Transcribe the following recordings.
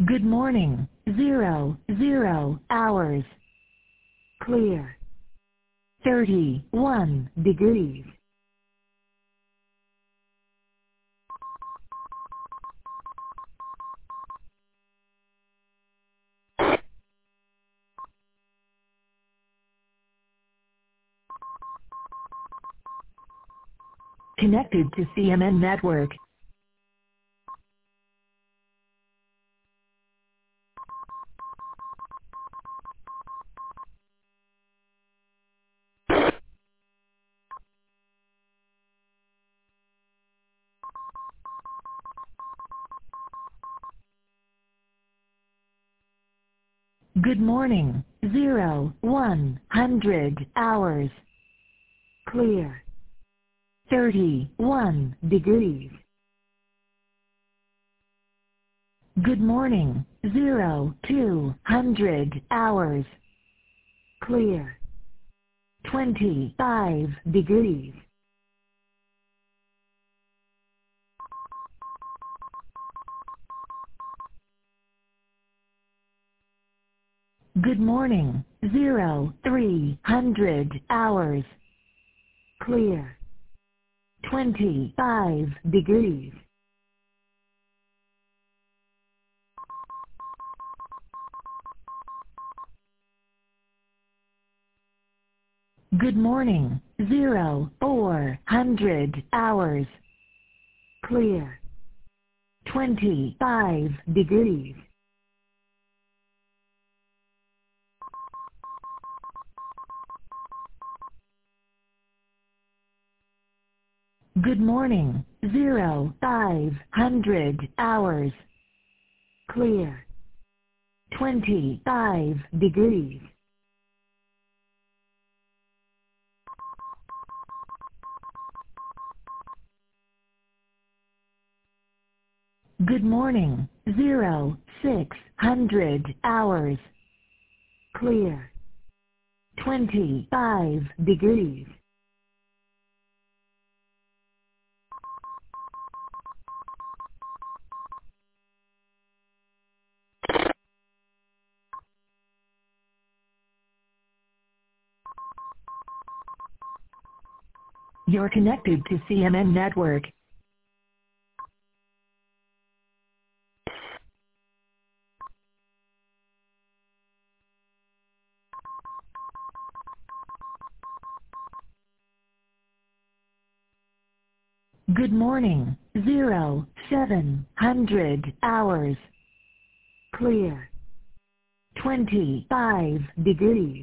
Good morning. 00 hours. Clear. 31 degrees. Connected to CMN network. Good morning. 100 hours. Clear. 31 degrees. Good morning. 200 hours. Clear. 25 degrees. Good morning. 300 hours. Clear. 25 degrees. Good morning. 400 hours. Clear. 25 degrees. Good morning. 500 hours. Clear. 25 degrees. Good morning. 600 hours. Clear. 25 degrees. You're connected to CMN network. Good morning. 700 hours. Clear. 25 degrees.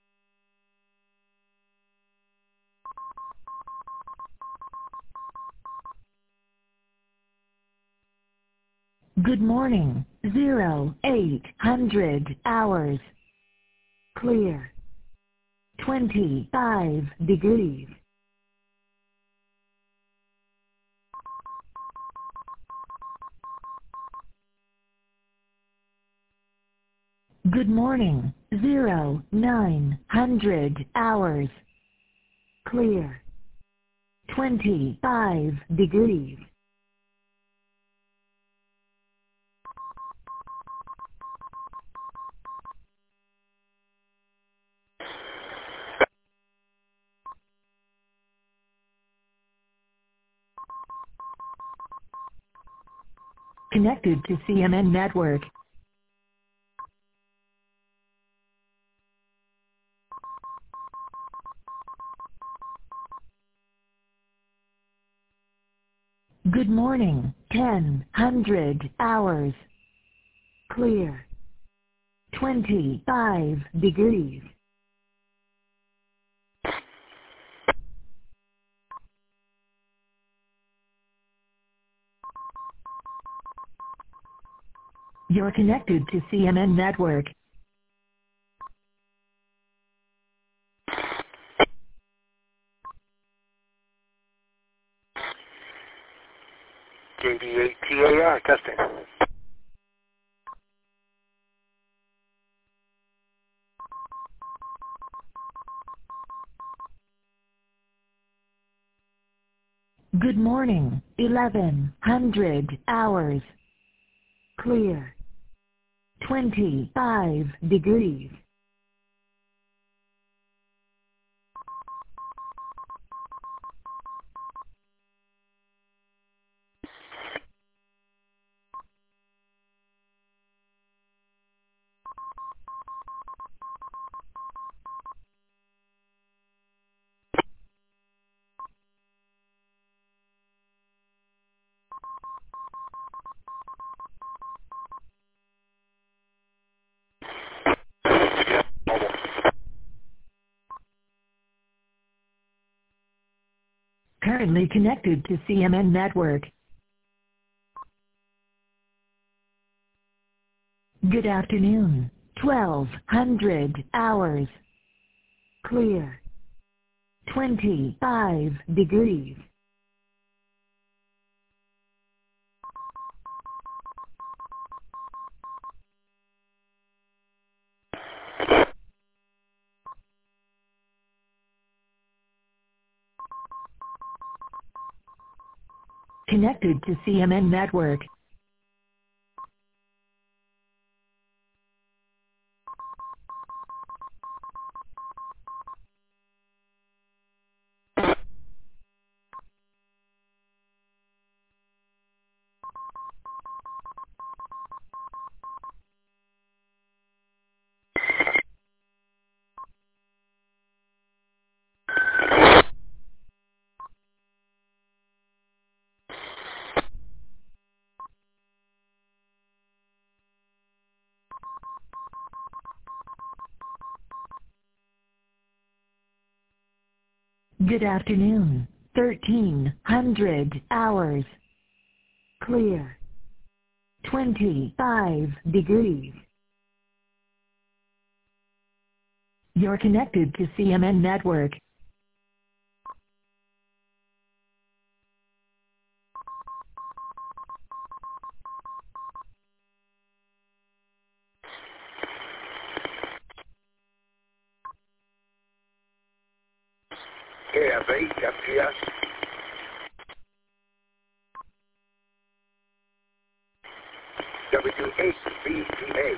Good morning. 800 hours. Clear. 25 degrees. Good morning. 900 hours. Clear. 25 degrees. Connected to CMN network. Good morning. 100 hours. Clear. 25 degrees. You're connected to CMN network. JD8TAR testing. Good morning. 1100 hours. Clear. 25 degrees. Currently connected to CMN network. Good afternoon. 1200 hours. Clear. 25 degrees. Connected to CMN network. Good afternoon. 1300 hours. Clear. 25 degrees. You're connected to CMN network. KF8 FPS. W8BPA.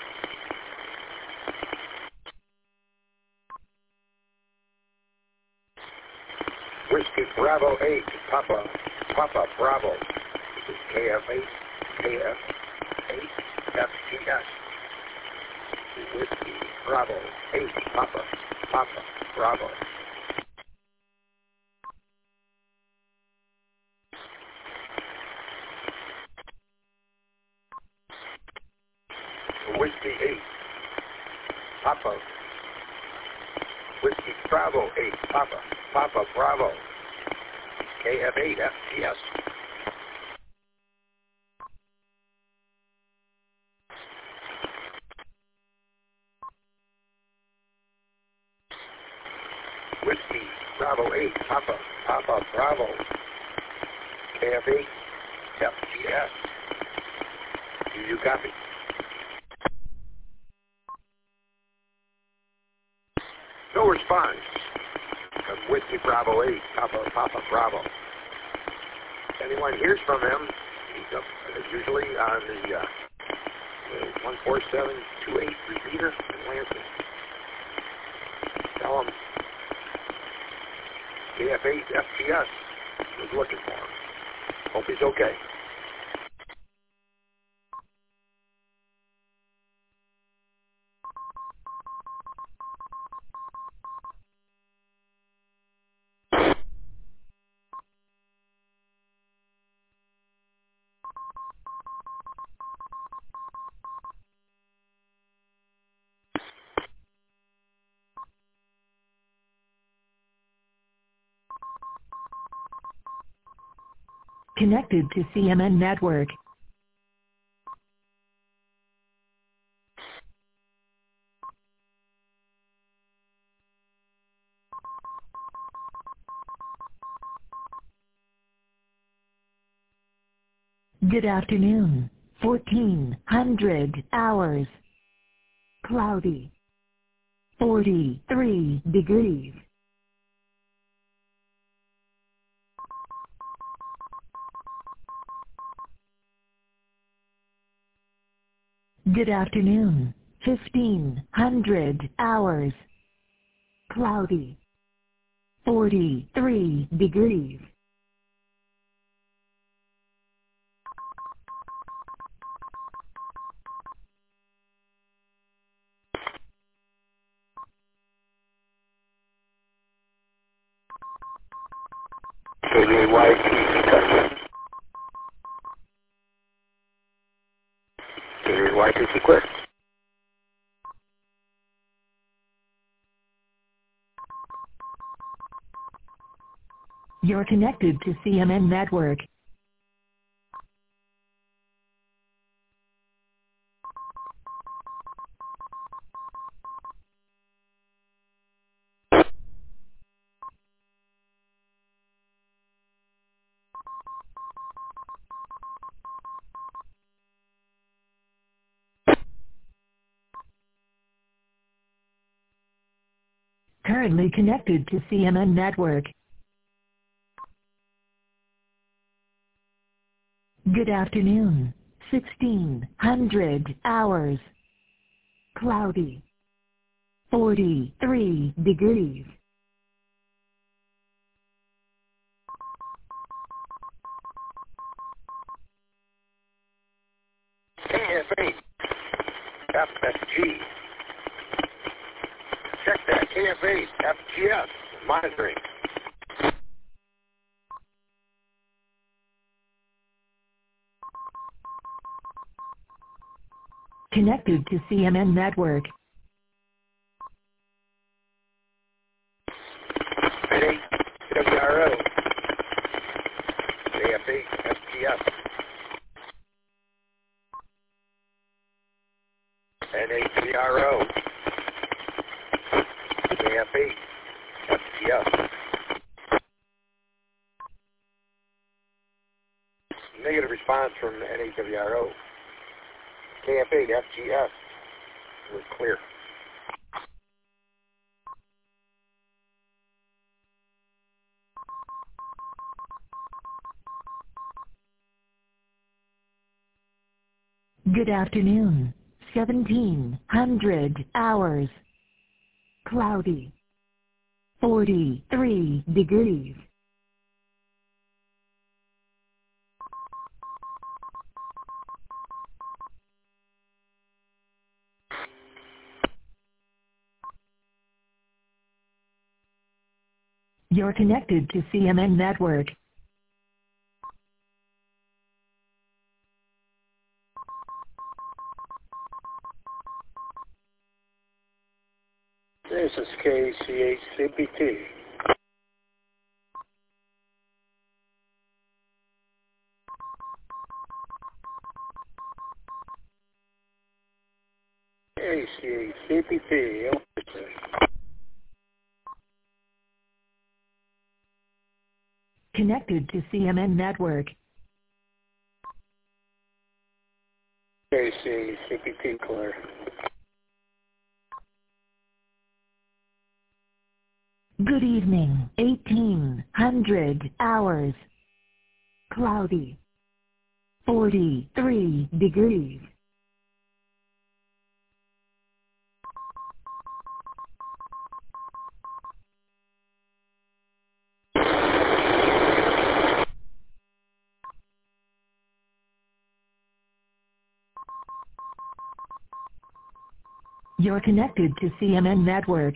Whiskey Bravo 8, Papa Bravo. This is KF8 FPS. Whiskey Bravo 8, Papa Bravo. Whiskey 8, Papa. Whiskey Bravo 8, Papa Bravo. KF8 FPS. Whiskey Bravo 8, Papa Bravo. KF8 FPS. Do you copy? No response from Whiskey Bravo 8, Papa Bravo. If anyone hears from him, he's up, usually on the 14728 repeater in Lansing. Tell him KF8 FPS was looking for him. Hope he's okay. Connected to CMN network. Good afternoon. 1400 hours. Cloudy. 43 degrees. Good afternoon. 1500 hours. Cloudy. 43 degrees. KAYT. KAYT clear. You're connected to CMN Network. Currently connected to CMN Network. Good afternoon. 1600 hours. Cloudy. 43 degrees. KFA. FSG. Check that. KFA. FGS. Monitoring. Connected to CMN Network. NAWRO. KFA. FGS. NAWRO. KFA. FGS. Negative response from NAWRO. KFA, FGS was clear. Good afternoon. 1700 hours. Cloudy. 43 degrees. You're connected to CMN Network. This is KCHCPT. KCHCPT. Connected to CMN Network. KCHCPT clear. Good evening. 1800 hours. Cloudy. 43 degrees. You're connected to CMN Network.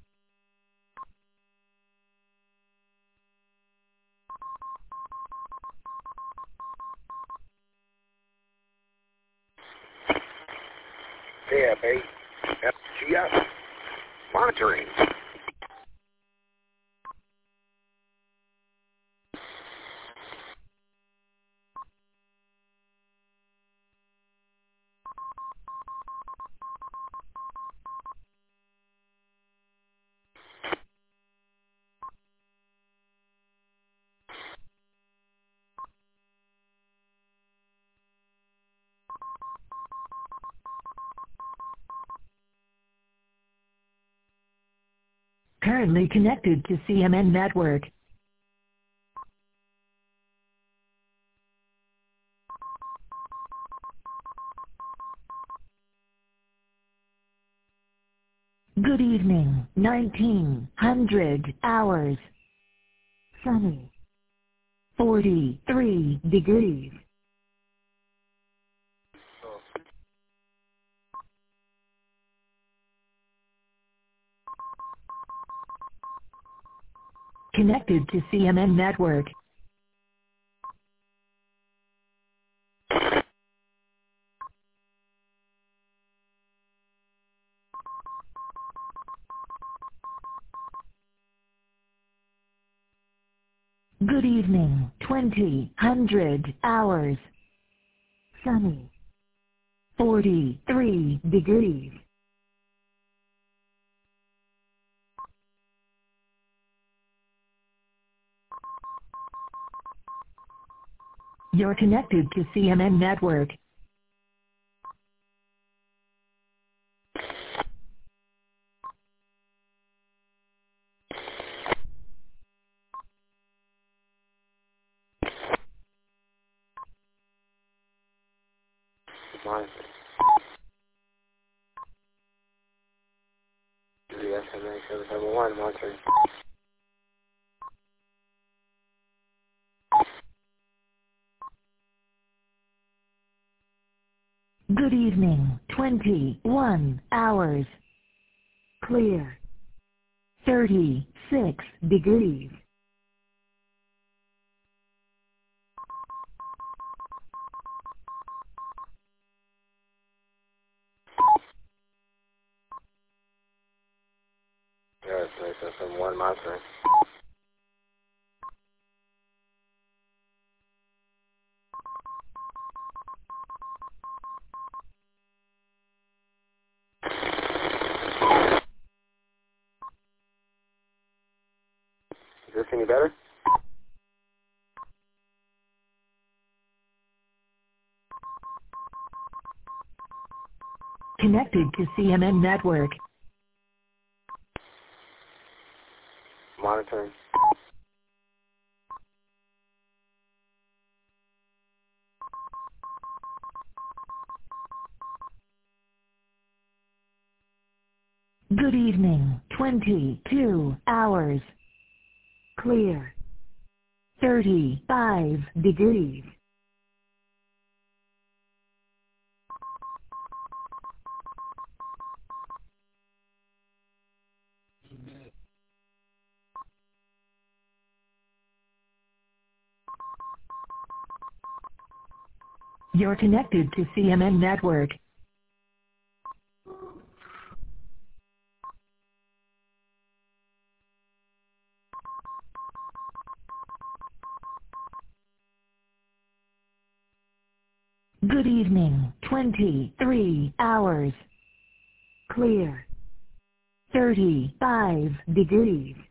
KFA. FGS. Monitoring. Currently connected to CMN Network. Good evening, 1900 hours. Sunny. 43 degrees. Connected to CMN Network. Good evening, 2000 hours. Sunny. 43 degrees. You're connected to CMN Network. Monitor. The SMA service number 1, monitoring. Good evening, 21 hours. Clear. 36 degrees. Yeah, SMA system 1, monitoring. Is this any better? Connected to CMN Network. Monitoring. Good evening, 22 hours. Clear. 35 degrees. You're connected to CMN Network. Good evening, 23 hours. Clear. 35 degrees.